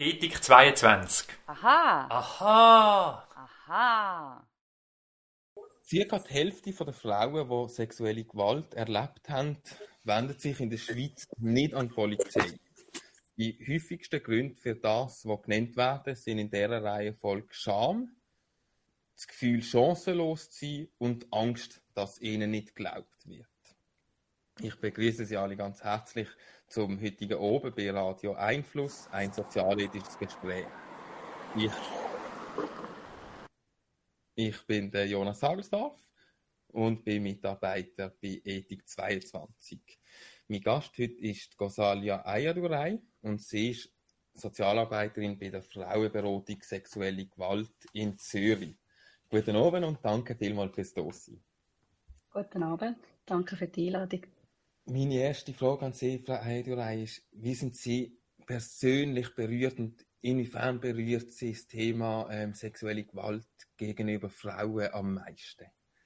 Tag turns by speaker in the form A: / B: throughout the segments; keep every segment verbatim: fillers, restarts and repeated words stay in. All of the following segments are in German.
A: Ethik zweiundzwanzig.
B: Aha,
A: Aha!
B: aha.
C: Circa die Hälfte der Frauen, die sexuelle Gewalt erlebt haben, wendet sich in der Schweiz nicht an die Polizei. Die häufigsten Gründe für das, was genannt werden, sind in dieser Reihenfolge Scham, das Gefühl, chancenlos zu sein und Angst, dass ihnen nicht geglaubt wird. Ich begrüße Sie alle ganz herzlich zum heutigen Abend bei Radio Einfluss, ein sozialethisches Gespräch. Ich, ich bin der Jonas Hagelsdorf und bin Mitarbeiter bei Ethik zweiundzwanzig. Mein Gast heute ist Gosalia Ayadurai und sie ist Sozialarbeiterin bei der Frauenberatung Sexuelle Gewalt in Zürich. Guten Abend und danke vielmals fürs Dasein.
D: Guten Abend, danke für die Einladung.
C: Meine erste Frage an Sie, Frau Ayadurai, ist, wie sind Sie persönlich berührt und inwiefern berührt Sie das Thema ähm, sexuelle Gewalt gegenüber Frauen am meisten?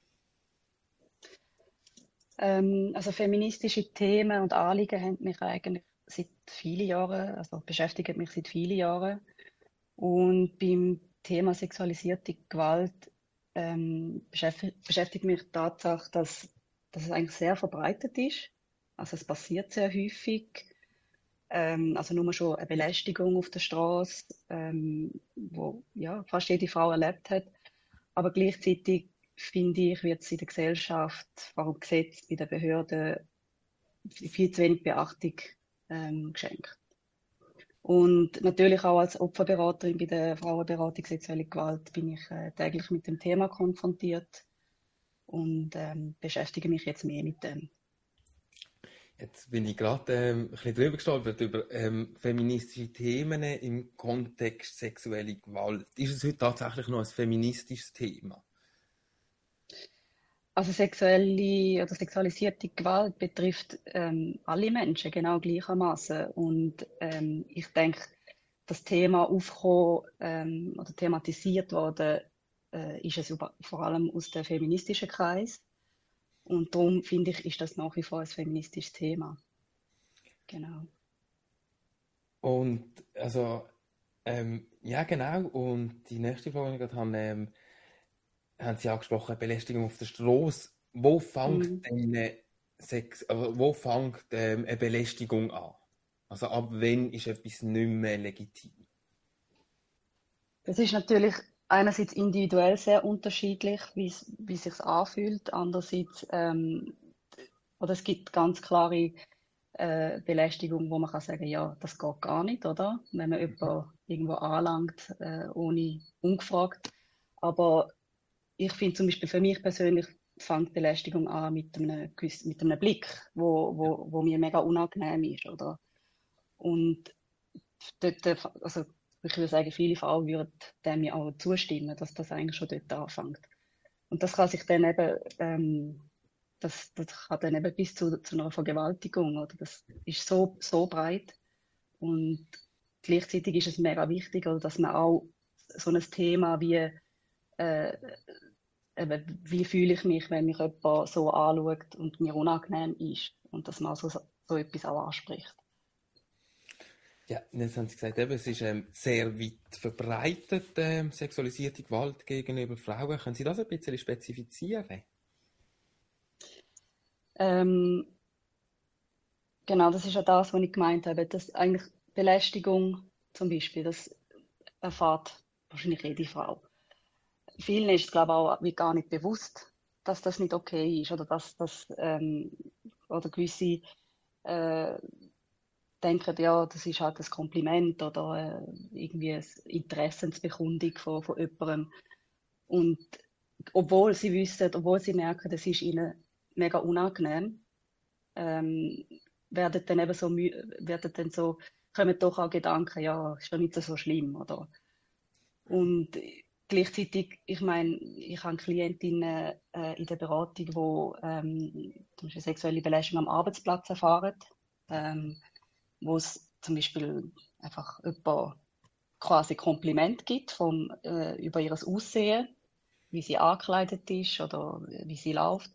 D: Ähm, also feministische Themen und Anliegen haben mich eigentlich seit vielen Jahren, also beschäftigen mich seit vielen Jahren. Und beim Thema sexualisierte Gewalt ähm, beschäftigt, beschäftigt mich die Tatsache, dass, dass es eigentlich sehr verbreitet ist. Also es passiert sehr häufig. Ähm, also nur schon eine Belästigung auf der Straße, ähm, wo ja, fast jede Frau erlebt hat. Aber gleichzeitig finde ich, wird es in der Gesellschaft, vor allem Gesetz, bei den Behörden, viel zu wenig Beachtung ähm, geschenkt. Und natürlich auch als Opferberaterin bei der Frauenberatung Sexuelle Gewalt bin ich äh, täglich mit dem Thema konfrontiert und ähm, beschäftige mich jetzt mehr mit dem.
C: Jetzt bin ich gerade ähm, ein bisschen drüber gestolpert über ähm, feministische Themen im Kontext sexuelle Gewalt. Ist es heute tatsächlich noch ein feministisches Thema?
D: Also sexuelle oder sexualisierte Gewalt betrifft ähm, alle Menschen genau gleichermaßen. Und ähm, ich denke, das Thema aufgekommen ähm, oder thematisiert worden, äh, ist es über, vor allem aus dem feministischen Kreis. Und darum finde ich, ist das nach wie vor ein feministisches Thema. Genau.
C: Und also, ähm, ja genau, und die nächste Frage, die ich gerade habe, ähm, haben Sie angesprochen, Belästigung auf der Straße. Wo fängt
D: Mhm.
C: denn eine Sex, also wo fängt ähm, eine Belästigung an? Also ab wann ist etwas nicht mehr legitim?
D: Das ist natürlich einerseits individuell sehr unterschiedlich, wie es, wie es sich anfühlt. Andererseits, ähm, oder es gibt ganz klare äh, Belästigung, wo man kann sagen, ja, das geht gar nicht, oder? Wenn man jemanden irgendwo anlangt, äh, ohne ungefragt. Aber ich finde zum Beispiel für mich persönlich fängt Belästigung an mit einem, gewissen- mit einem Blick, wo, wo, wo mir mega unangenehm ist, oder? Und dort, äh, also ich würde sagen, viele Frauen würden dem ja auch zustimmen, dass das eigentlich schon dort anfängt. Und das kann sich dann eben, ähm, das, das kann dann eben bis zu, zu einer Vergewaltigung, oder? Das ist so, so breit. Und gleichzeitig ist es mega wichtig, oder, dass man auch so ein Thema wie, äh, eben, wie fühle ich mich, wenn mich jemand so anschaut und mir unangenehm ist. Und dass man so, so etwas auch anspricht.
C: Ja, jetzt haben Sie gesagt, eben, es ist ähm, sehr weit verbreitet, ähm, sexualisierte Gewalt gegenüber Frauen. Können Sie das ein bisschen spezifizieren?
D: Ähm, genau, das ist ja das, was ich gemeint habe, dass eigentlich Belästigung zum Beispiel, das erfahrt wahrscheinlich jede Frau. Vielen ist es, glaube ich, auch wie gar nicht bewusst, dass das nicht okay ist oder dass das ähm, oder gewisse äh, denken, ja, das ist halt ein Kompliment oder äh, irgendwie eine Interessensbekundung von, von jemandem. Und obwohl sie wissen, obwohl sie merken, das ist ihnen mega unangenehm, ähm, werden dann eben so, mü- werden dann so, kommen doch auch Gedanken, ja, ist doch nicht so schlimm, oder? Und gleichzeitig, ich meine, ich habe Klientinnen äh, in der Beratung, die ähm, zum Beispiel sexuelle Belästigung am Arbeitsplatz erfahren, ähm, wo es zum Beispiel einfach jemand quasi Kompliment gibt vom, äh, über ihr Aussehen, wie sie angekleidet ist oder wie sie läuft.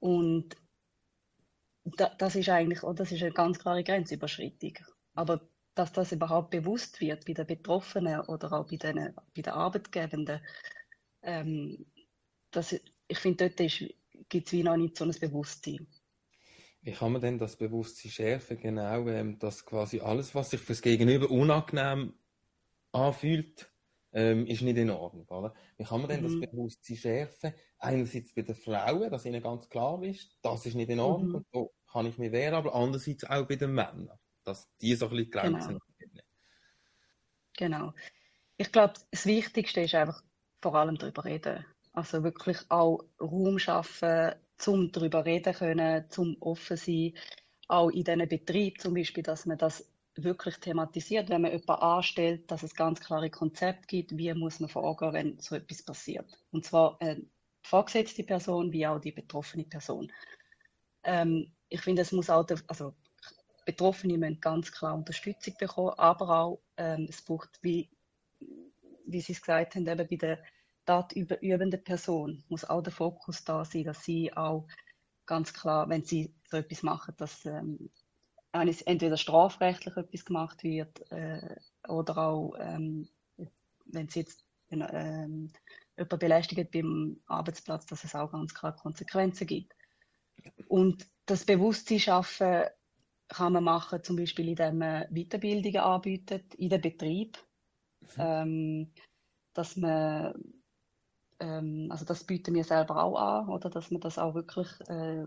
D: Und da, das ist eigentlich, oh, das ist eine ganz klare Grenzüberschreitung. Aber dass das überhaupt bewusst wird bei den Betroffenen oder auch bei den, bei den Arbeitgebenden. Ähm, das, ich finde, dort gibt es wie noch nicht so ein Bewusstsein.
C: Wie kann man denn das Bewusstsein schärfen? Genau, ähm, dass quasi alles, was sich fürs Gegenüber unangenehm anfühlt, ähm, ist nicht in Ordnung, oder? Wie kann man denn das
D: Mhm.
C: Bewusstsein schärfen? Einerseits bei den Frauen, dass ihnen ganz klar ist, das ist nicht in Ordnung
D: Mhm.
C: und so kann ich mich wehren, aber andererseits auch bei den Männern, dass die so ein bisschen die Grenzen
D: Genau,
C: kennen.
D: genau. Ich glaube, das Wichtigste ist einfach vor allem darüber reden. Also wirklich auch Raum schaffen, zum darüber reden können, zum offen sein. Auch in diesen Betrieben zum Beispiel, dass man das wirklich thematisiert, wenn man jemanden anstellt, dass es ganz klare Konzepte gibt, wie muss man vorgehen, wenn so etwas passiert. Und zwar äh, die vorgesetzte Person wie auch die betroffene Person. Ähm, ich finde, es muss auch, der, also Betroffene müssen ganz klar Unterstützung bekommen, aber auch ähm, es braucht, wie, wie Sie es gesagt haben, eben bei der tatübenden Person muss auch der Fokus da sein, dass sie auch ganz klar, wenn sie so etwas machen, dass ähm, entweder strafrechtlich etwas gemacht wird äh, oder auch, ähm, wenn sie jetzt ähm, jemanden belästigt beim Arbeitsplatz, dass es auch ganz klar Konsequenzen gibt. Und das Bewusstsein schaffen kann man machen, zum Beispiel indem man Weiterbildungen anbietet in den Betrieb, ähm, dass man, ähm, also das bieten wir selber auch an, oder dass man das auch wirklich, äh,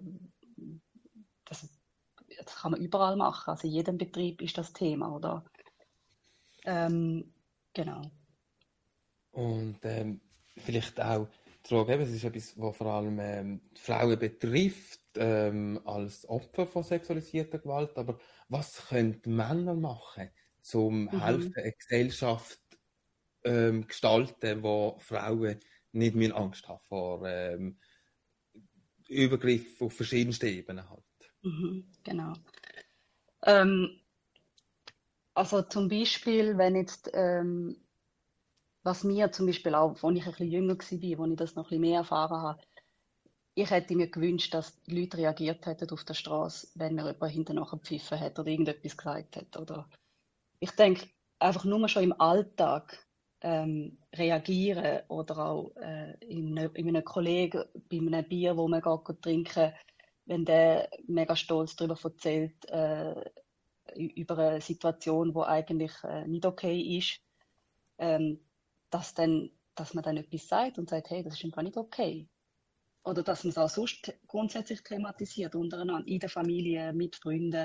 D: das, das kann man überall machen, also in jedem Betrieb ist das Thema, oder? Ähm, genau,
C: Und ähm, vielleicht auch die Frage, eben, es ist etwas, was vor allem ähm, die Frauen betrifft, ähm, als Opfer von sexualisierter Gewalt. Aber was können die Männer machen, um helfen,
D: mhm.
C: eine Gesellschaft ähm, gestalten, wo Frauen nicht mehr Angst haben vor ähm, Übergriffen auf verschiedensten Ebenen halt?
D: Mhm. Genau. Ähm, also zum Beispiel, wenn jetzt ähm, was mir zum Beispiel auch, als ich ein bisschen jünger war, als ich das noch ein bisschen mehr erfahren habe, ich hätte mir gewünscht, dass die Leute reagiert hätten auf der Straße, wenn mir jemand hinterher gepfiffen hat oder irgendetwas gesagt hat. Oder ich denke, einfach nur schon im Alltag ähm, reagieren oder auch äh, in, einem- in einem Kollegen bei einem Bier, wo man geht trinken, wenn der mega stolz darüber erzählt, äh, über eine Situation, die eigentlich äh, nicht okay ist, ähm, dass, dann, dass man dann etwas sagt und sagt, hey, das ist einfach nicht okay. Oder dass man es auch sonst grundsätzlich thematisiert, untereinander, in der Familie, mit Freunden.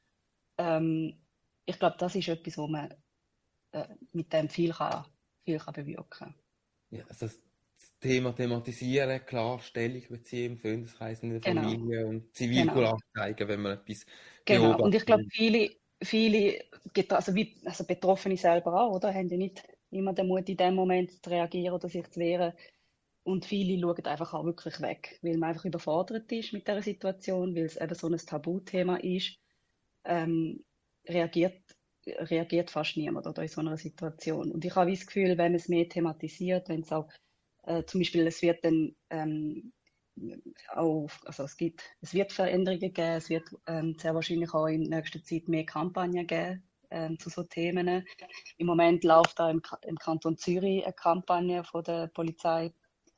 D: Ähm, ich glaube, das ist etwas, wo man äh, mit dem viel kann, viel kann bewirken kann.
C: Ja, also das Thema thematisieren, klar, Stellung beziehen im Freundeskreis, in der
D: Genau,
C: Familie und Zivilcourage
D: genau,
C: anzeigen, wenn man etwas
D: genau. Und ich glaube,
C: beobachtet.
D: viele, viele, also, wie, also Betroffene selber auch, oder, haben ja nicht immer den Mut, in dem Moment zu reagieren oder sich zu wehren. Und viele schauen einfach auch wirklich weg, weil man einfach überfordert ist mit der Situation, weil es eben so ein Tabuthema ist. Ähm, reagiert, reagiert fast niemand oder in so einer Situation. Und ich habe das Gefühl, wenn man es mehr thematisiert, wenn es auch äh, zum Beispiel, es wird dann ähm, auch, also es gibt, es wird Veränderungen geben, es wird ähm, sehr wahrscheinlich auch in nächster Zeit mehr Kampagnen geben ähm, zu so Themen. Im Moment läuft da im, im Kanton Zürich eine Kampagne von der Polizei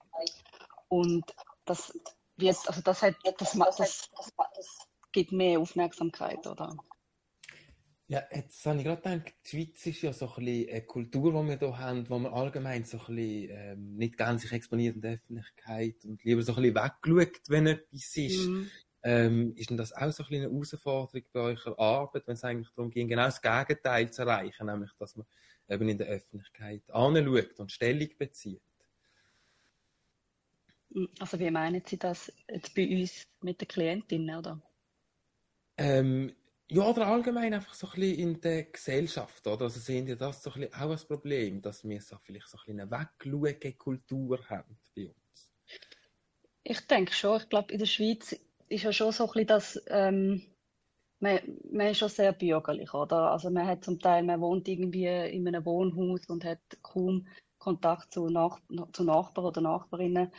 D: und das wird, also das hat, das, das gibt mehr Aufmerksamkeit, oder?
C: Ja, jetzt habe ich gerade gedacht, die Schweiz ist ja so ein bisschen eine Kultur, die wir hier haben, wo man allgemein so ein bisschen ähm, nicht ganz sich exponiert in der Öffentlichkeit und lieber so ein bisschen wegschaut, wenn etwas ist.
D: Mhm.
C: Ähm, ist denn das auch so ein bisschen eine Herausforderung bei eurer Arbeit, wenn es eigentlich darum ging, genau das Gegenteil zu erreichen, nämlich, dass man eben in der Öffentlichkeit anschaut und Stellung bezieht?
D: Also wie meinen Sie das jetzt bei uns mit den Klientinnen, oder?
C: Ähm, ja, oder allgemein einfach so ein bisschen in der Gesellschaft, oder? Also sehen die das so ein bisschen auch ein Problem, dass wir so vielleicht so ein bisschen eine Wegschauen-Kultur haben bei uns?
D: Ich denke schon, ich glaube, in der Schweiz ist ja schon so ein bisschen das, ähm, man, man ist schon sehr bürgerlich, oder? Also man hat zum Teil, man wohnt irgendwie in einem Wohnhaus und hat kaum Kontakt zu, Nach zu Nachbarn oder Nachbarinnen,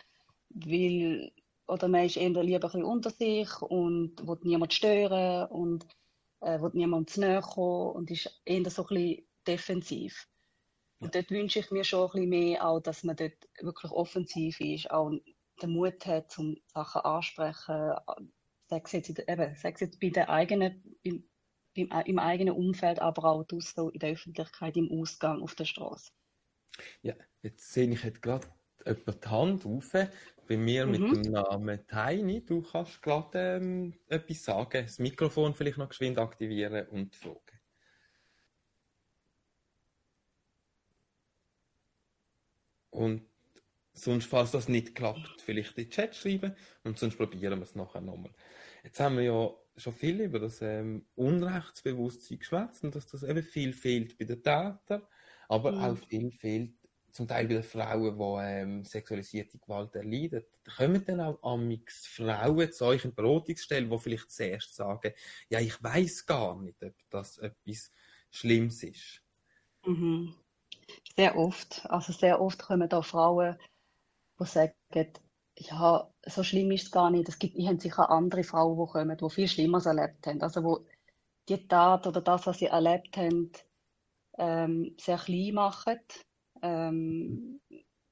D: weil, oder man ist eher lieber ein bisschen unter sich und will niemand stören und äh, will niemand zu nahe kommen und ist eher so ein bisschen defensiv. Und dort wünsche ich mir schon ein bisschen mehr, auch, dass man dort wirklich offensiv ist, auch den Mut hat, um Sachen ansprechen, sei es jetzt, in der, eben, sei es jetzt bei der eigenen, beim, beim, im eigenen Umfeld, aber auch draussen in der Öffentlichkeit, im Ausgang, auf der Straße.
C: Ja, jetzt sehe ich jetzt gerade jemand die Hand auf. Bei mir mit
D: Mhm.
C: dem Namen Tiny. Du kannst gerade ähm, etwas sagen, das Mikrofon vielleicht noch geschwind aktivieren und fragen. Und sonst, falls das nicht klappt, vielleicht in den Chat schreiben und sonst probieren wir es nachher nochmal. Jetzt haben wir ja schon viel über das ähm, Unrechtsbewusstsein geschwätzt und dass das eben viel fehlt bei den Tätern, aber
D: Mhm.
C: auch viel fehlt zum Teil bei den Frauen, die ähm, sexualisierte Gewalt erleiden. Da kommen dann auch amix Frauen zu euch in die Beratungsstelle, die vielleicht zuerst sagen, ja, ich weiss gar nicht, ob das etwas Schlimmes ist.
D: Mhm. Sehr oft. Also sehr oft kommen da Frauen, die sagen, ja, so schlimm ist es gar nicht. Es gibt, ich habe sicher andere Frauen, die kommen, die viel Schlimmeres erlebt haben. Also wo die Tat oder das, was sie erlebt haben, ähm, sehr klein machen. Ähm,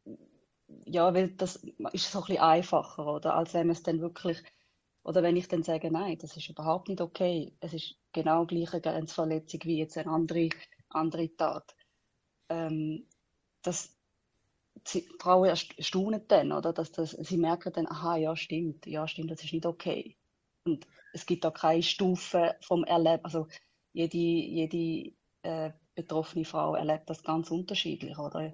D: ja, weil das ist so ein bisschen einfacher, oder? Als wenn man es dann wirklich, oder wenn ich dann sage, nein, das ist überhaupt nicht okay. Es ist genau gleich eine Grenzverletzung wie jetzt eine andere, andere Tat. Ähm, das, sie, die Frauen erst- staunen dann, oder? Dass das, sie merken dann, aha, ja, stimmt, ja, stimmt, das ist nicht okay. Und es gibt da keine Stufe vom Erleben, also jede, jede äh, betroffene Frau erlebt das ganz unterschiedlich, oder?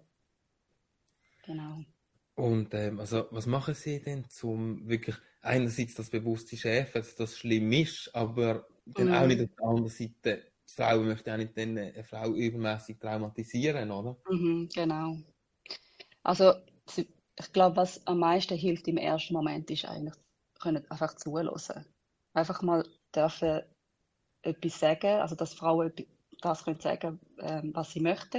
D: Genau.
C: Und ähm, also, was machen Sie denn, zum wirklich einerseits das bewusste schärfen, dass das schlimm ist, aber dann auch nicht
D: Mm,
C: auf der anderen Seite, die Frau möchte auch nicht dann eine Frau übermäßig traumatisieren, oder?
D: mhm, genau. Also sie- ich glaube, was am meisten hilft im ersten Moment, ist eigentlich, können einfach zuhören. Einfach mal dürfen etwas sagen, also dass Frauen etwas- das können sagen, ähm, was sie möchten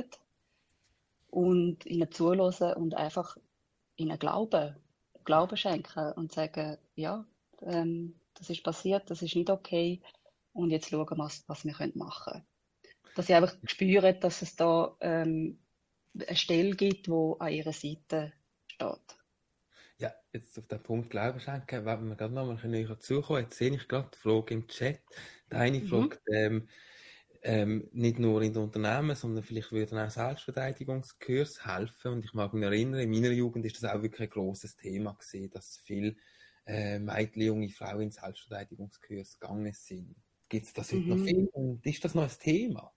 D: und ihnen zuhören und einfach ihnen glauben, Glauben schenken und sagen, ja, ähm, das ist passiert, das ist nicht okay und jetzt schauen wir, was, was wir können machen können. Dass sie einfach spüren, dass es da ähm, eine Stelle gibt, die an ihrer Seite steht.
C: Ja, jetzt auf den Punkt Glauben schenken, wenn wir gerade noch mal näher zukommen. Jetzt sehe ich gerade die Frage im Chat. Die eine
D: Mhm.
C: fragt, ähm, ähm, nicht nur in den Unternehmen, sondern vielleicht würden auch Selbstverteidigungskurs helfen. Und ich mag mich erinnern, in meiner Jugend ist das auch wirklich ein grosses Thema gewesen, dass viele äh, Mädchen, junge Frauen in Selbstverteidigungskurs gegangen sind. Gibt es das heute noch
D: Mhm.
C: viel? Und ist das noch ein Thema?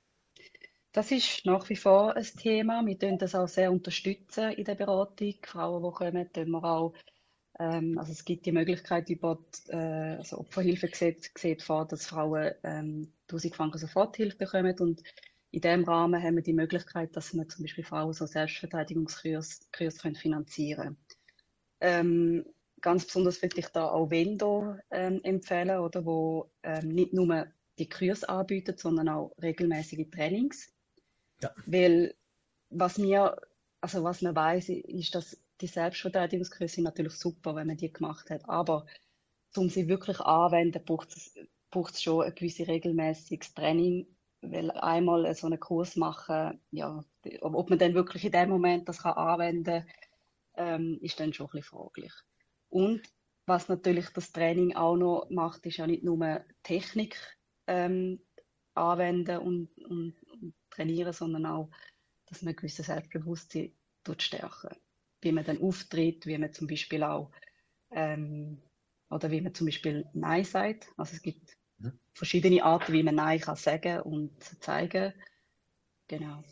D: Das ist nach wie vor ein Thema. Wir tun das auch sehr unterstützen in der Beratung. Frauen, die kommen, tun wir auch, ähm, also es gibt die Möglichkeit über das äh, also Opferhilfegesetz sieht vor, dass Frauen ähm, tausend Franken Soforthilfe bekommen und in dem Rahmen haben wir die Möglichkeit, dass wir zum Beispiel Frauen so Selbstverteidigungskurse Kurse können finanzieren. Ähm, ganz besonders würde ich da auch Vendo ähm, empfehlen, oder, wo ähm, nicht nur die Kurse anbieten, sondern auch regelmäßige Trainings.
C: Ja.
D: Weil was mir, also was man weiß, ist, dass die Selbstverteidigungskurse sind natürlich super, wenn man die gemacht hat. Aber um sie wirklich anzuwenden, braucht es, braucht es schon ein gewisses regelmäßiges Training. Weil einmal so einen Kurs machen, ja, ob man dann wirklich in dem Moment das kann anwenden kann, ähm, ist dann schon ein bisschen fraglich. Und was natürlich das Training auch noch macht, ist ja nicht nur Technik ähm, anwenden und, und, und trainieren, sondern auch, dass man ein gewisses Selbstbewusstsein tut stärken. Wie man dann auftritt, wie man zum Beispiel auch, ähm, oder wie man zum Beispiel Nein sagt. Also es gibt
C: Mhm.
D: verschiedene Arten, wie man Nein kann sagen und zeigen. Genau.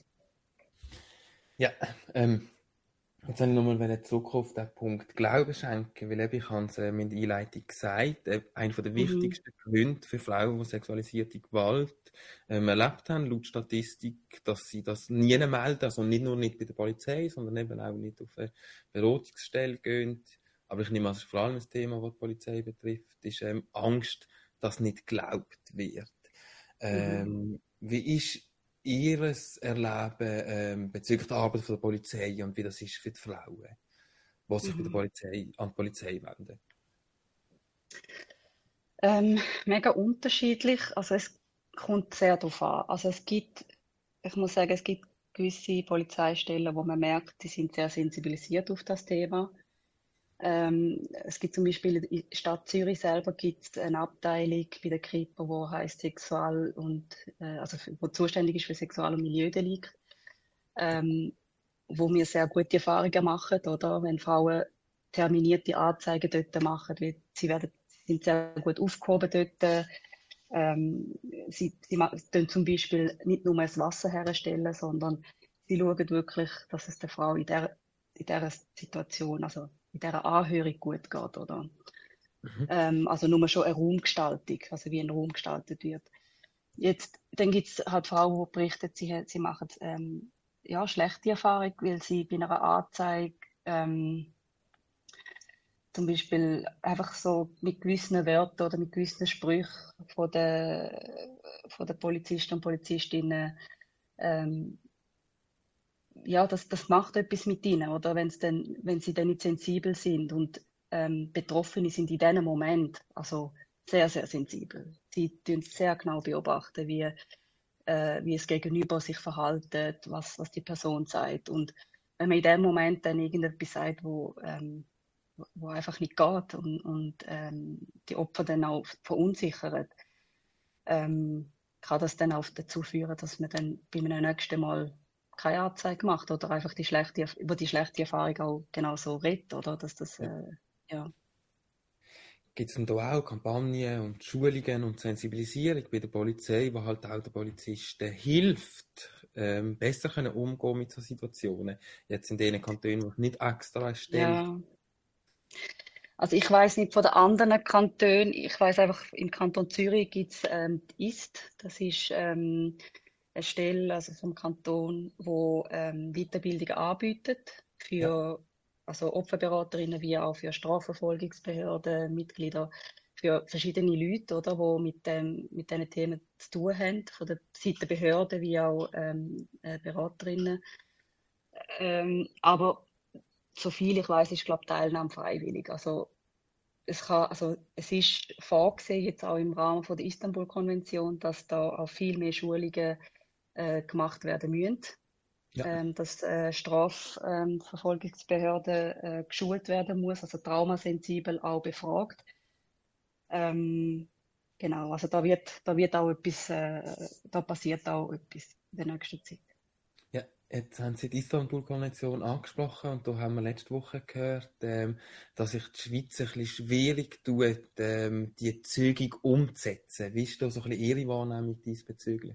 C: Ja, ähm, jetzt habe ich nochmal zurück auf den Punkt Glauben schenken, weil eben, ich habe es ähm, in der Einleitung gesagt, äh, einer der
D: Mhm.
C: wichtigsten Gründe für Frauen, die sexualisierte Gewalt ähm, erlebt haben, laut Statistik, dass sie das nie melden, also nicht nur nicht bei der Polizei, sondern eben auch nicht auf eine Beratungsstelle gehen. Aber ich nehme an, das ist vor allem ein Thema, das die Polizei betrifft, ist ähm, Angst, dass nicht geglaubt wird.
D: Mhm.
C: Ähm, wie ist Ihres Erleben ähm, bezüglich der Arbeit von der Polizei und wie das ist für die Frauen, die sich bei der
D: Mhm.
C: Polizei an die Polizei wenden?
D: Ähm, mega unterschiedlich. Also es kommt sehr darauf an. Also es gibt, ich muss sagen, es gibt gewisse Polizeistellen, wo man merkt, die sind sehr sensibilisiert auf das Thema. Ähm, es gibt zum Beispiel in der Stadt Zürich selber gibt's eine Abteilung bei der Kripo, wo heißt Sexual- und äh, also für, wo zuständig ist für Sexual- und Milieudelikte, ähm, wo wir sehr gute Erfahrungen machen, oder? Wenn Frauen terminierte Anzeigen dort machen, weil sie werden, sind sehr gut aufgehoben dort. Ähm, sie, sie ma- tun zum Beispiel nicht nur das Wasser herstellen, sondern sie schauen wirklich, dass es der Frau in der, in dieser Situation, also in dieser Anhörung gut geht, oder?
C: Mhm.
D: Ähm, also nur schon eine Raumgestaltung, also wie ein Raum gestaltet wird. Jetzt, dann gibt es halt Frauen, die berichten, sie, hat- sie machen ähm, ja, schlechte Erfahrungen, weil sie bei einer Anzeige ähm, zum Beispiel einfach so mit gewissen Wörtern oder mit gewissen Sprüchen von den, von den Polizisten und Polizistinnen, ähm, ja, das, das macht etwas mit ihnen, oder wenn's dann, wenn sie dann nicht sensibel sind und ähm, Betroffene sind in diesem Moment, also sehr, sehr sensibel. Sie tun sehr genau beobachten, wie, äh, wie es Gegenüber sich verhaltet, was, was die Person sagt. Und wenn man in dem Moment dann irgendetwas sagt, wo, ähm, wo wo einfach nicht geht und, und ähm, die Opfer dann auch verunsichert, ähm, kann das dann auch dazu führen, dass man dann beim nächsten Mal keine Anzeige macht oder einfach die schlechte, über die schlechte Erfahrung auch genauso redet, oder? Dass das,
C: Ja.
D: äh, ja.
C: Gibt es denn da auch Kampagnen und Schulungen und Sensibilisierung bei der Polizei, die halt auch den Polizisten hilft, ähm, besser können umgehen mit so Situationen? Jetzt in den Kantonen, wo es nicht extra eine Stelle
D: Ja, also ich weiß nicht von den anderen Kantonen, ich weiß einfach, im Kanton Zürich gibt es ähm, die I S T, das ist ähm, eine Stelle also vom Kanton, wo ähm, Weiterbildung anbietet
C: ja,
D: für also Opferberaterinnen wie auch für Strafverfolgungsbehörden, Mitglieder, für verschiedene Leute, oder, wo mit dem, mit diesen Themen zu tun haben, von der Seite Behörden wie auch ähm, äh, Beraterinnen. Ähm, aber so viel ich weiß, ist glaube Teilnahme freiwillig. Also es kann, also es ist vorgesehen, jetzt auch im Rahmen von der Istanbul-Konvention, dass da auch viel mehr Schulungen äh, gemacht werden müssen,
C: ja.
D: ähm, dass äh, Strafverfolgungsbehörden äh, geschult werden muss, also traumasensibel auch befragt. Ähm, genau, also da wird, da wird auch etwas, äh, da passiert auch etwas in der nächsten Zeit.
C: Ja, jetzt haben Sie die Istanbul-Konvention angesprochen und da haben wir letzte Woche gehört, ähm, dass sich die Schweiz ein bisschen schwierig tut, ähm, die Zügig umzusetzen. Wie ist da so ein bisschen Ihre Wahrnehmung diesbezüglich?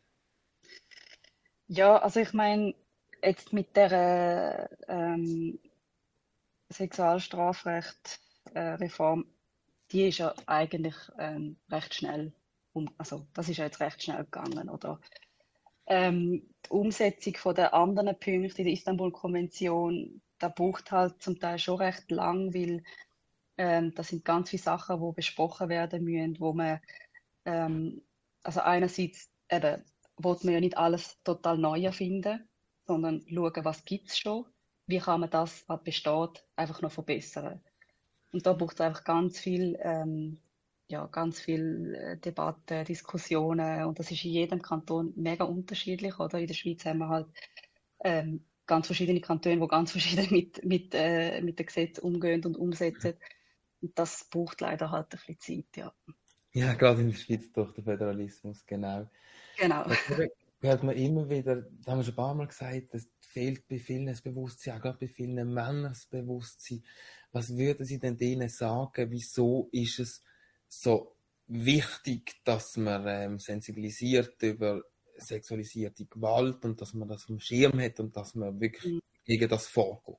D: Ja, also ich meine, jetzt mit der ähm, Sexualstrafrecht äh, Reform, die ist ja eigentlich ähm, recht schnell um, also das ist ja jetzt recht schnell gegangen, oder? Ähm, die Umsetzung von den anderen Punkten in der Istanbul-Konvention, da braucht halt zum Teil schon recht lang, weil ähm, das sind ganz viele Sachen, die besprochen werden müssen, wo man ähm, also einerseits eben, will man ja nicht alles total neu erfinden, sondern schauen, was gibt es schon, wie kann man das, was besteht, einfach noch verbessern. Und da braucht es einfach ganz viel, ähm, ja, ganz viel äh, Debatte, Diskussionen. Und das ist in jedem Kanton mega unterschiedlich, oder? In der Schweiz haben wir halt ähm, ganz verschiedene Kantone, die ganz verschieden mit, mit, äh, mit dem Gesetz umgehen und umsetzen. Und das braucht leider halt ein bisschen Zeit, ja.
C: Ja, gerade in der Schweiz durch den Föderalismus, genau.
D: Genau.
C: Jetzt eben hört man immer wieder, das haben wir schon ein paar Mal gesagt, es fehlt bei vielen das Bewusstsein, auch gerade bei vielen Männern das Bewusstsein. Was würden Sie denn denen sagen, wieso ist es so wichtig, dass man ähm, sensibilisiert über sexualisierte Gewalt und dass man das vom Schirm hat und dass man wirklich gegen das vorgeht?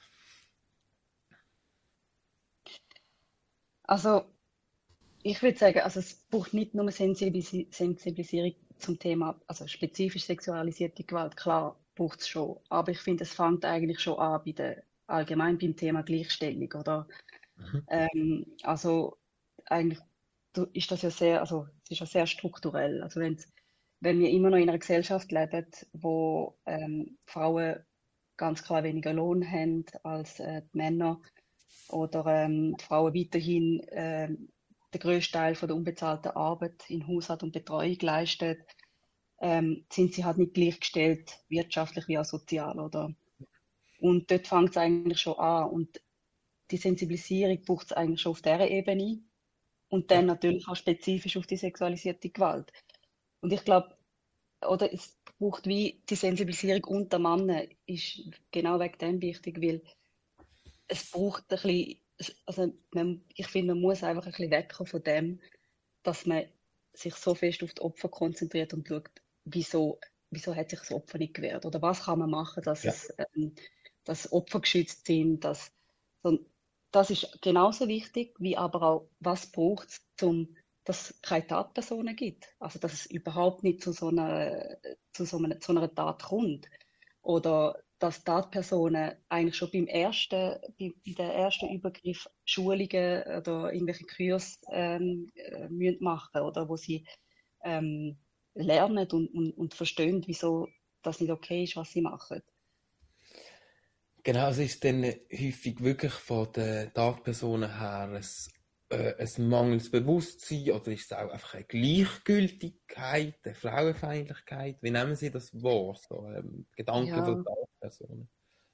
D: Also ich würde sagen, also es braucht nicht nur Sensibilisi Sensibilisierung zum Thema, also spezifisch sexualisierte Gewalt, klar braucht es schon, aber ich finde, es fängt eigentlich schon an bei der, allgemein beim Thema Gleichstellung, oder?
C: Mhm.
D: Ähm, also eigentlich du- ist das ja sehr, also es ist ja sehr strukturell. Also wenn's, wenn wir immer noch in einer Gesellschaft leben, wo ähm, Frauen ganz klar weniger Lohn haben als äh, die Männer oder ähm, die Frauen weiterhin ähm, den grössten Teil von der unbezahlten Arbeit in Haushalt und Betreuung leisten, ähm, sind sie halt nicht gleichgestellt, wirtschaftlich wie auch sozial, oder? Und dort fängt es eigentlich schon an. Und die Sensibilisierung braucht es eigentlich schon auf dieser Ebene und dann
C: Ja,
D: natürlich auch spezifisch auf die sexualisierte Gewalt. Und ich glaube, oder es braucht wie die Sensibilisierung unter Männern ist genau wegen dem wichtig, weil es braucht ein bisschen, es- also man, ich finde, man muss einfach ein bisschen wegkommen von dem, dass man sich so fest auf die Opfer konzentriert und schaut, wieso, wieso hat sich das Opfer nicht gewehrt oder was kann man machen, dass
C: ja.
D: es, ähm, dass Opfer geschützt sind, dass, so, das ist genauso wichtig, wie aber auch, was braucht es, um, dass es keine Tatpersonen gibt, also dass es überhaupt nicht zu so einer, zu so einer, zu einer Tat kommt oder dass Tatpersonen eigentlich schon beim ersten, bei, bei der ersten Übergriff Schulungen oder irgendwelche Kurse ähm, äh, müssen machen oder wo sie ähm, lernen und, und, und verstehen, wieso das nicht okay ist, was sie machen.
C: Genau, es ist dann häufig wirklich von den Tatpersonen her ein, äh, ein mangelndes Bewusstsein oder ist es auch einfach eine Gleichgültigkeit, eine Frauenfeindlichkeit? Wie nehmen Sie das wahr, so ähm, Gedanken von
D: Ja,
C: den Tatpersonen?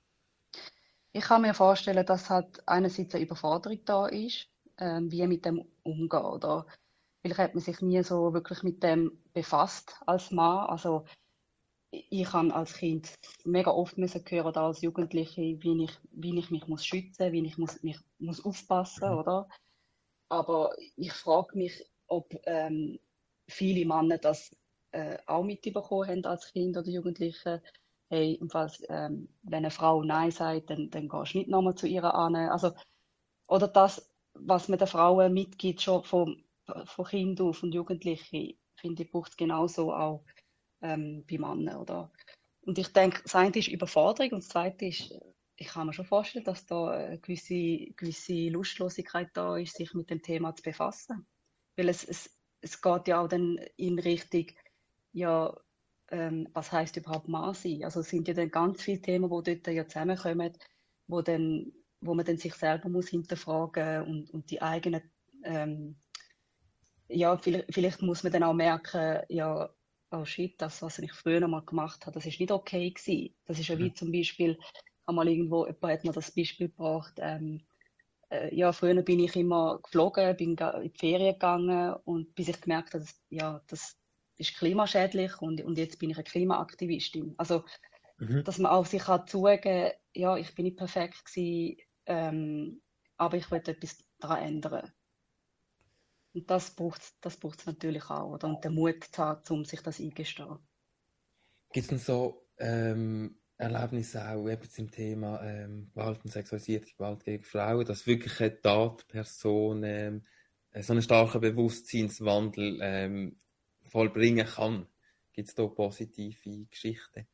D: ich kann mir vorstellen, dass halt einerseits eine Überforderung da ist, ähm, wie mit dem umgehen, oder? Vielleicht hat man sich nie so wirklich mit dem befasst als Mann. Also ich habe als Kind mega oft müssen hören oder als Jugendliche, wie ich, wie ich mich muss schützen, wie ich muss, mich muss aufpassen,
C: Mhm.
D: oder? Aber ich frage mich, ob ähm, viele Männer das äh, auch mitbekommen haben als Kind oder Jugendliche. Hey, und falls, ähm, wenn eine Frau Nein sagt, dann, dann gehst du nicht nochmal zu ihr an. Also, oder das, was man den Frauen mitgibt, schon von, von Kind auf und Jugendliche, finde ich, braucht es genauso auch ähm, bei Männern, oder? Und ich denke, das eine ist Überforderung und das zweite ist, ich kann mir schon vorstellen, dass da eine gewisse, gewisse Lustlosigkeit da ist, sich mit dem Thema zu befassen. Weil es, es, es geht ja auch dann in Richtung, ja, ähm, was heißt überhaupt Mann sein? Also es sind ja dann ganz viele Themen, die dort ja zusammenkommen, wo, dann, wo man dann sich selber muss hinterfragen und, und die eigenen, ähm, ja, vielleicht, vielleicht muss man dann auch merken, ja, oh shit, das, was ich früher noch mal gemacht habe, das ist nicht okay gewesen. Das ist ja wie zum Beispiel, einmal irgendwo, jemand hat mir das Beispiel gebracht, ähm, äh, ja, früher bin ich immer geflogen, bin ga- in die Ferien gegangen und bis ich gemerkt habe, dass, ja, das ist klimaschädlich und, und jetzt bin ich eine Klimaaktivistin. Also,
C: Mhm.
D: dass man auch sich kann zugeben, ja, ich bin nicht perfekt gewesen, ähm, aber ich will etwas daran ändern. Und das braucht es das braucht's natürlich auch, oder? Und den Mut zu haben, um sich das eingestehen.
C: Gibt es denn so ähm, Erlebnisse auch eben zum Thema ähm, Gewalt und sexualisierte Gewalt gegen Frauen, dass wirklich eine Tatperson ähm, so einen starken Bewusstseinswandel ähm, vollbringen kann? Gibt es da positive Geschichten?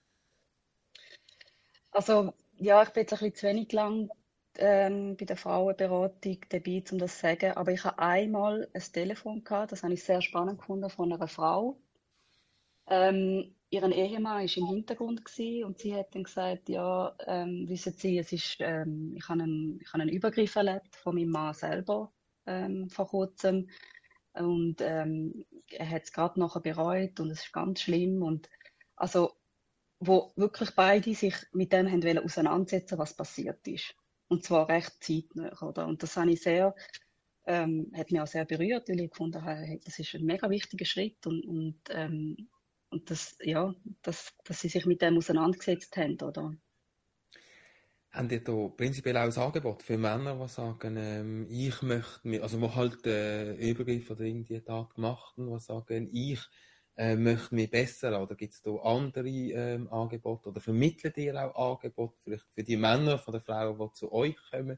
D: Also, ja, ich bin jetzt ein bisschen zu wenig lang ähm, bei der Frauenberatung dabei, um das zu sagen, aber ich habe einmal ein Telefon gehabt, das habe ich sehr spannend gefunden, von einer Frau. Ähm, ihren Ehemann war im Hintergrund gewesen, und sie hat dann gesagt, ja, ähm, wissen Sie, es ist, ähm, ich habe einen, ich habe einen Übergriff erlebt von meinem Mann selber ähm, vor kurzem. Und ähm, er hat es gerade nachher bereut und es ist ganz schlimm. Und also, wo wirklich beide sich mit dem haben wollen auseinandersetzen, was passiert ist. Und zwar recht zeitnah, oder? Und das habe ich sehr, ähm, hat mich auch sehr berührt, weil ich gefunden habe, hey, das ist ein mega wichtiger Schritt und, und, ähm, und das, ja, dass, dass sie sich mit dem auseinandergesetzt haben, oder?
C: Habt ihr da prinzipiell auch ein Angebot für Männer, die sagen, ähm, ich möchte mir, also wo halt äh, Übergriff oder irgendwie Tat gemacht haben, die sagen, ich äh, möchte mich bessern, oder gibt es da andere ähm, Angebote oder vermittelt ihr auch Angebote vielleicht für die Männer von den Frauen, die zu euch kommen?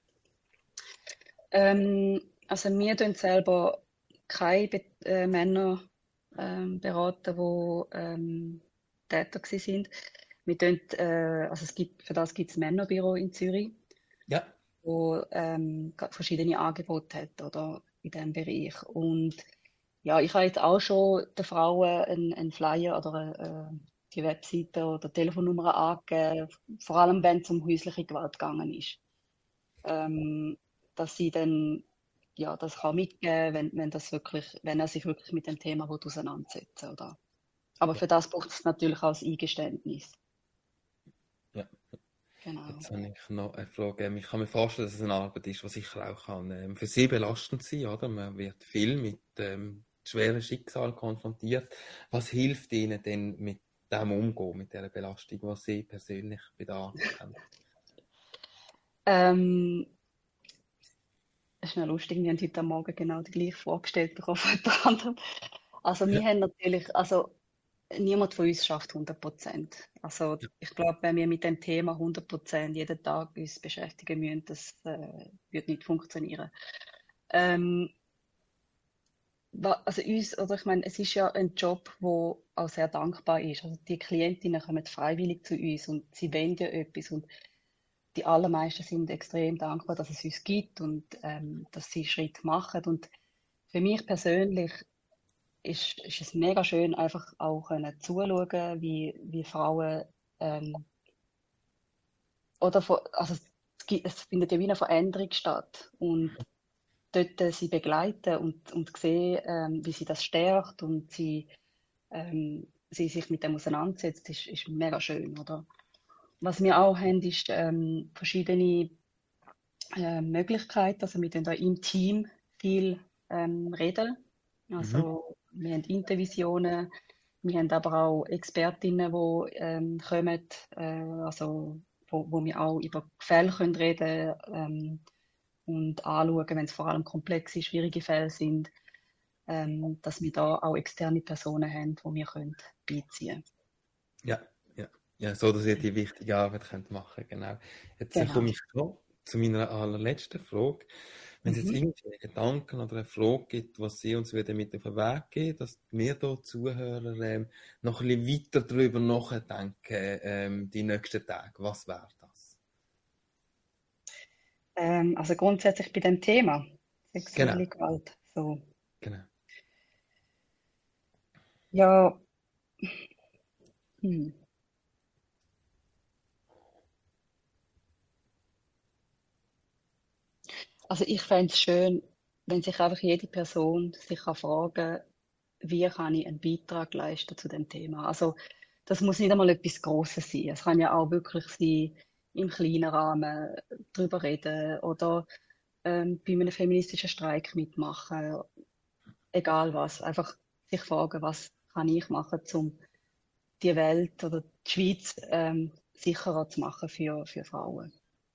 D: Ähm, also wir tun selber keine Be äh, Männer ähm, beraten, die ähm, Täter gewesen sind. Wir tun, äh, also es gibt, für das gibt es Männerbüro in Zürich,
C: Ja.
D: wo ähm, ga- verschiedene Angebote hat, oder, in diesem Bereich. Und ja, ich habe jetzt auch schon den Frauen einen, einen Flyer oder äh, die Webseite oder Telefonnummer angegeben, vor allem wenn es um häusliche Gewalt gegangen ist. Ähm, dass sie dann ja, das kann mitgeben, wenn, wenn das wirklich, wenn er sich wirklich mit dem Thema will auseinandersetzen, oder? Aber
C: Ja,
D: für das braucht es natürlich auch das Eingeständnis.
C: ja.
D: Genau.
C: Jetzt habe ich noch eine Frage. Ähm, Ich kann mir vorstellen, dass es eine Arbeit ist, die sicher auch kann, ähm, für Sie belastend sein, oder? Man wird viel mit ähm, schweren Schicksalen konfrontiert. Was hilft Ihnen denn mit dem umgehen, mit dieser Belastung, was Sie persönlich bei der Arbeit haben?
D: Ähm, Es ist noch lustig, wir haben heute Morgen genau die gleiche Frage gestellt bekommen von jemand anderem. Also wir
C: Ja,
D: haben natürlich, also niemand von uns schafft hundert Prozent. Also
C: ja,
D: ich glaube, wenn wir mit dem Thema hundert Prozent jeden Tag uns beschäftigen müssen, das äh, wird nicht funktionieren. Ähm, wa- also uns, oder ich meine, es ist ja ein Job, wo auch sehr dankbar ist. Also die Klientinnen kommen freiwillig zu uns und sie wollen ja etwas und die allermeisten sind extrem dankbar, dass es uns gibt und ähm, dass sie Schritt machen. Und für mich persönlich ist, ist es mega schön, einfach auch können zuzuschauen, wie, wie Frauen, ähm, oder von, also es, gibt, es findet ja wie eine Veränderung statt und dort äh, sie begleiten und, und sehen, ähm, wie sie das stärkt und sie, ähm, sie sich mit dem auseinandersetzt, ist, ist mega schön, oder? Was wir auch haben, ist ähm, verschiedene äh, Möglichkeiten, also wir tun da im Team viel ähm, reden,
C: mhm.
D: also wir haben Intervisionen. Wir haben aber auch Expertinnen, die ähm, kommen, äh, also, wo, wo wir auch über Fälle können reden ähm, und anschauen, wenn es vor allem komplexe, schwierige Fälle sind, ähm, dass wir da auch externe Personen haben, die wir können beiziehen
C: Ja, ja, ja, so dass ihr die wichtige Arbeit könnt machen, genau. Jetzt äh,
D: können.
C: komme
D: Genau.
C: ich noch zu meiner allerletzten Frage. Wenn es jetzt
D: Mhm.
C: irgendwie einen Gedanken oder eine Frage gibt, was Sie uns wieder mit auf den Weg geben, dass wir hier Zuhörer ähm, noch ein bisschen weiter darüber nachdenken, ähm, die nächsten Tage, was wäre das?
D: Ähm, also grundsätzlich bei dem Thema
C: Genau,
D: sexuelle Gewalt. So,
C: genau.
D: ja, hm. Also ich fände es schön, wenn sich einfach jede Person sich kann fragen, wie kann ich einen Beitrag leisten zu dem Thema. Also das muss nicht einmal etwas Grosses sein. Es kann ja auch wirklich sein, im kleinen Rahmen drüber reden oder ähm, bei einem feministischen Streik mitmachen, egal was. Einfach sich fragen, was kann ich machen, um die Welt oder die Schweiz ähm, sicherer zu machen für, für Frauen.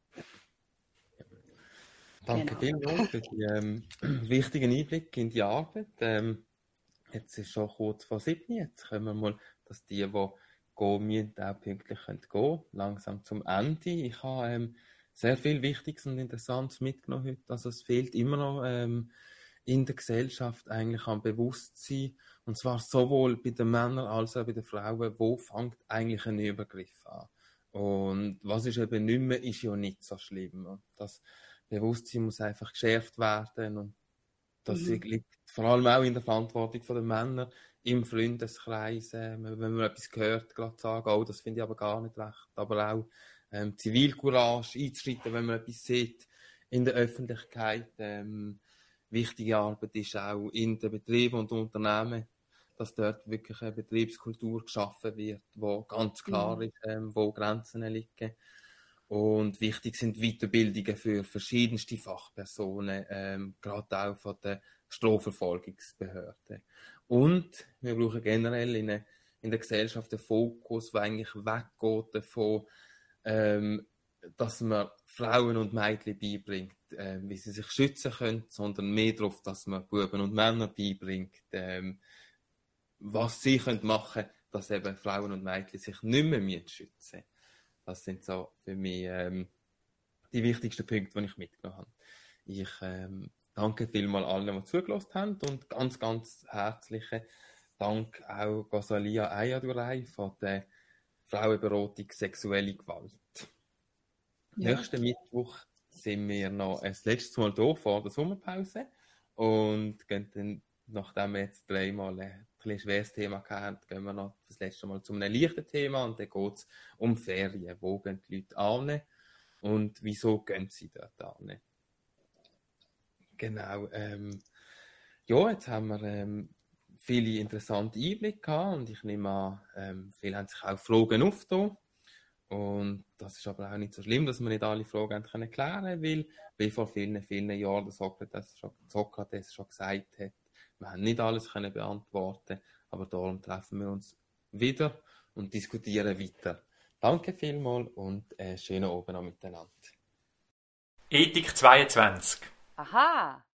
C: Danke
D: Genau.
C: vielmals für die ähm, wichtigen Einblicke in die Arbeit. Ähm, jetzt ist schon kurz vor sieben. Jetzt können wir mal, dass die, die gehen müssen, auch pünktlich gehen können. Langsam zum Ende. Ich habe ähm, sehr viel Wichtiges und Interessantes mitgenommen heute. Also es fehlt immer noch ähm, in der Gesellschaft eigentlich am Bewusstsein. Und zwar sowohl bei den Männern als auch bei den Frauen, wo fängt eigentlich ein Übergriff an. Und was ist eben nicht mehr, ist ja nicht so schlimm. Und das Bewusstsein muss einfach geschärft werden und das
D: Mhm.
C: liegt vor allem auch in der Verantwortung der Männer im Freundeskreis, äh, wenn man etwas hört, gerade sagen, oh, das finde ich aber gar nicht recht. Aber auch ähm, Zivilcourage einzuschreiten, wenn man etwas sieht in der Öffentlichkeit. Ähm, wichtige Arbeit ist auch in den Betrieben und Unternehmen, dass dort wirklich eine Betriebskultur geschaffen wird, wo ganz klar
D: Mhm.
C: ist, ähm, wo Grenzen liegen. Und wichtig sind Weiterbildungen für verschiedenste Fachpersonen, ähm, gerade auch von der Strafverfolgungsbehörde. Und wir brauchen generell in, eine, in der Gesellschaft einen Fokus, der eigentlich weggeht davon, ähm, dass man Frauen und Mädchen beibringt, ähm, wie sie sich schützen können, sondern mehr darauf, dass man Buben und Männer beibringt, ähm, was sie können machen können, dass eben Frauen und Mädchen sich nicht mehr schützen müssen. Das sind so für mich ähm, die wichtigsten Punkte, die ich mitgenommen habe. Ich ähm, danke vielmals allen, die zugelassen haben und ganz, ganz herzlichen Dank auch Gosalia Ayadurei von der Frauenberatung Sexuelle Gewalt.
D: Ja.
C: Nächsten Mittwoch sind wir noch ein letztes Mal hier vor der Sommerpause und gehen dann, nachdem wir jetzt dreimal ein bisschen schweres Thema hatten, gehen wir noch das letzte Mal zu einem leichten Thema und dann geht es um Ferien. Wo gehen die Leute hin und wieso gehen sie dort hin? Genau. Ähm, ja, jetzt haben wir ähm, viele interessante Einblicke gehabt und ich nehme an, ähm, viele haben sich auch Fragen aufgetan. Und das ist aber auch nicht so schlimm, dass wir nicht alle Fragen haben können klären, weil, wie vor vielen, vielen Jahren der Sokrates schon, Sokrates schon gesagt hat, wir haben nicht alles können beantworten, aber darum treffen wir uns wieder und diskutieren weiter. Danke vielmals und äh, schönen Abend noch miteinander.
A: Ethik zweiundzwanzig.
B: Aha.